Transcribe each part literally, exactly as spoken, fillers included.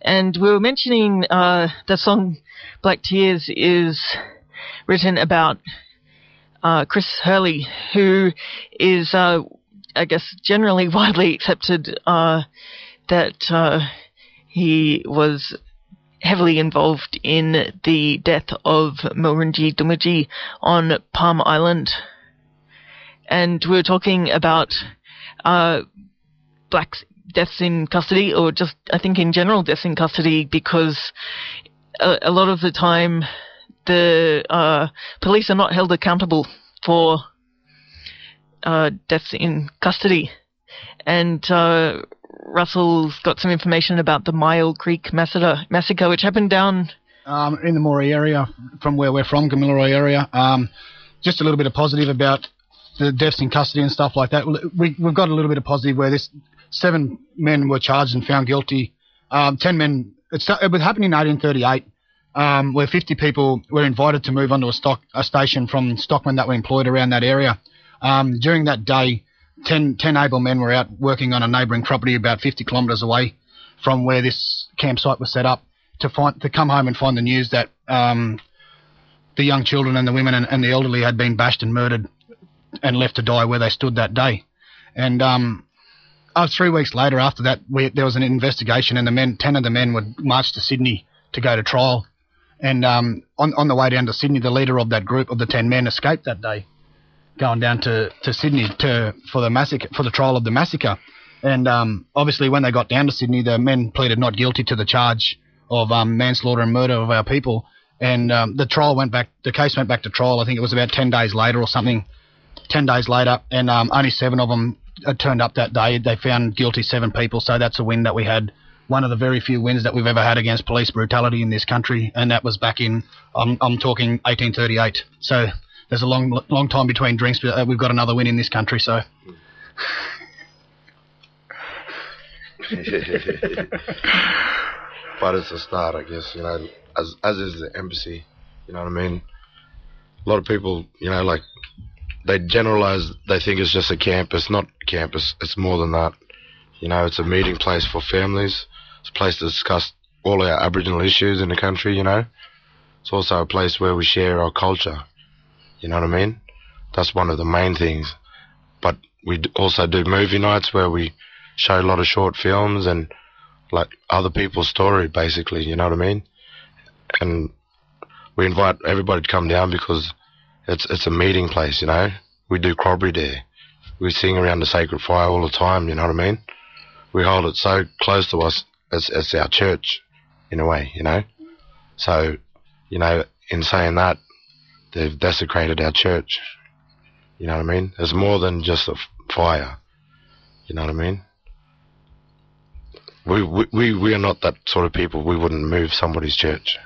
And we were mentioning uh, the song Black Tears is written about uh, Chris Hurley, who is, uh, I guess, generally widely accepted uh, that uh, he was heavily involved in the death of Mulrunji Doomadgee on Palm Island. And we were talking about uh, black deaths in custody, or just, I think, in general deaths in custody, because a, a lot of the time the uh, police are not held accountable for uh, deaths in custody. And uh, Russell's got some information about the Myall Creek massacre, massacre which happened down um, in the Moree area, from where we're from, Gamilaroi area. Um, just a little bit of positive about the deaths in custody and stuff like that. We, we've got a little bit of positive where this seven men were charged and found guilty. Um, ten men. It, start, it happened in eighteen thirty-eight, um, where fifty people were invited to move onto a stock a station from stockmen that were employed around that area. Um, during that day, ten, ten able men were out working on a neighbouring property about fifty kilometres away from where this campsite was set up to find to come home and find the news that um, the young children and the women and, and the elderly had been bashed and murdered and left to die where they stood that day. And um, uh, three weeks later after that, we, there was an investigation, and the men, ten of the men would march to Sydney to go to trial. And um, on, on the way down to Sydney, the leader of that group of the ten men escaped that day, going down to, to Sydney to for the massacre, for the trial of the massacre. And um, obviously when they got down to Sydney, the men pleaded not guilty to the charge of um, manslaughter and murder of our people. And um, the trial went back, the case went back to trial. I think it was about ten days later or something, ten days later, and um, only seven of them had turned up that day. They found guilty seven people, so that's a win that we had. One of the very few wins that we've ever had against police brutality in this country, and that was back in, um, I'm talking eighteen thirty-eight. So there's a long long time between drinks, but uh, we've got another win in this country, so... But it's a start, I guess, you know, as as is the embassy, you know what I mean? A lot of people, you know, like, they generalise, they think it's just a camp. It's not a camp, it's, it's more than that. You know, it's a meeting place for families. It's a place to discuss all our Aboriginal issues in the country, you know. It's also a place where we share our culture, you know what I mean? That's one of the main things. But we also do movie nights where we show a lot of short films and, like, other people's story, basically, you know what I mean? And we invite everybody to come down because it's it's a meeting place, you know. We do corroboree there. We sing around the sacred fire all the time, you know what I mean? We hold it so close to us, it's, it's our church, in a way, you know. So, you know, in saying that, they've desecrated our church, you know what I mean? It's more than just a f fire, you know what I mean? We, we, we, we are not that sort of people. We wouldn't move somebody's church.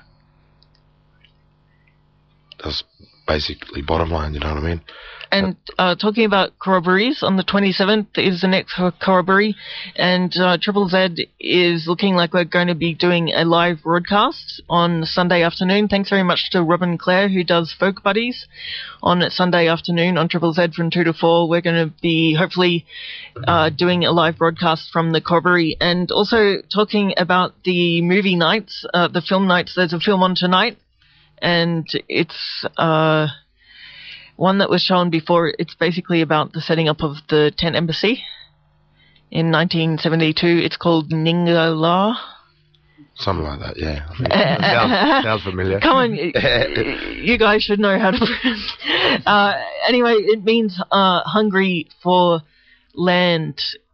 That's basically bottom line, you know what I mean? And uh, talking about corroborees, on the twenty-seventh is the next corroboree, and uh, Triple Z is looking like we're going to be doing a live broadcast on Sunday afternoon. Thanks very much to Robin Clare, who does Folk Buddies on Sunday afternoon on Triple Z from two to four. We're going to be hopefully uh, doing a live broadcast from the corroboree, and also talking about the movie nights, uh, the film nights. There's a film on tonight, and it's... Uh, one that was shown before. It's basically about the setting up of the tent embassy in nineteen seventy-two. It's called Ningala. Something like that, yeah. sounds, sounds familiar. Come on, you, you guys should know how to pronounce. Uh, anyway, it means uh, hungry for land